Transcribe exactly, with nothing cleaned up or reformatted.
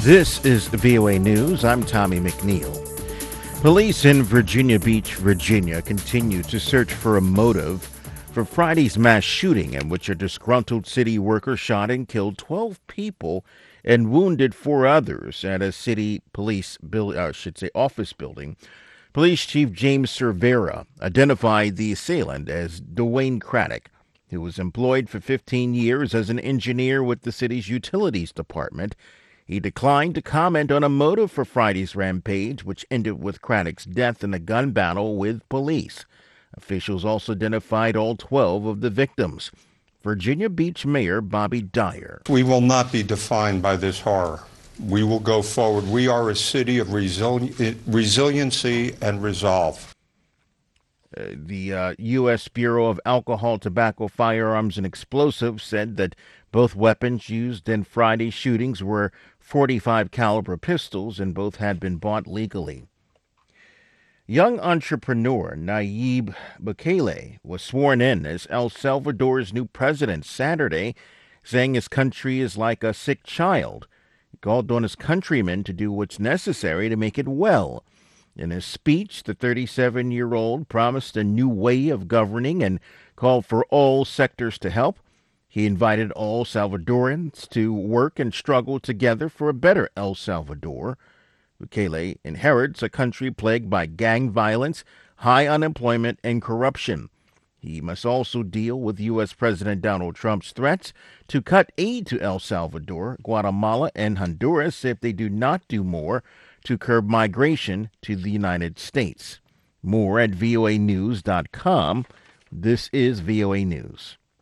This is V O A News. I'm Tommy McNeil. Police in Virginia Beach, Virginia, continue to search for a motive for Friday's mass shooting in which a disgruntled city worker shot and killed twelve people and wounded four others at a city police build, uh, I should say office building. Police Chief James Cervera identified the assailant as Dwayne Craddock, who was employed for fifteen years as an engineer with the city's utilities department. He declined to comment on a motive for Friday's rampage, which ended with Craddock's death in a gun battle with police. Officials also identified all twelve of the victims. Virginia Beach Mayor Bobby Dyer. We will not be defined by this horror. We will go forward. We are a city of resili- resiliency and resolve. Uh, the uh, U S Bureau of Alcohol, Tobacco, Firearms, and Explosives said that both weapons used in Friday's shootings were forty-five caliber pistols, and both had been bought legally. Young entrepreneur Nayib Bukele was sworn in as El Salvador's new president Saturday, saying his country is like a sick child. He called on his countrymen to do what's necessary to make it well. In his speech, the thirty-seven-year-old promised a new way of governing and called for all sectors to help. He invited all Salvadorans to work and struggle together for a better El Salvador. Bukele inherits a country plagued by gang violence, high unemployment, and corruption. He must also deal with U S. President Donald Trump's threats to cut aid to El Salvador, Guatemala, and Honduras if they do not do more to curb migration to the United States. More at V O A news dot com. This is V O A News.